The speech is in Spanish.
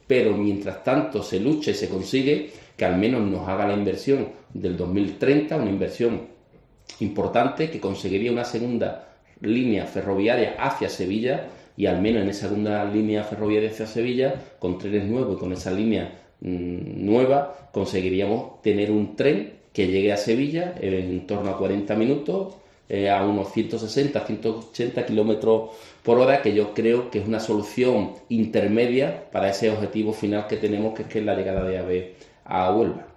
pero mientras tanto se lucha y se consigue que al menos nos haga la inversión del 2030, una inversión importante que conseguiría una segunda línea ferroviaria hacia Sevilla, y al menos en esa segunda línea ferroviaria hacia Sevilla, con trenes nuevos y con esa línea nueva, conseguiríamos tener un tren que llegue a Sevilla en torno a 40 minutos, a unos 160, 180 kilómetros por hora, que yo creo que es una solución intermedia para ese objetivo final que tenemos, que es la llegada de AVE a Huelva.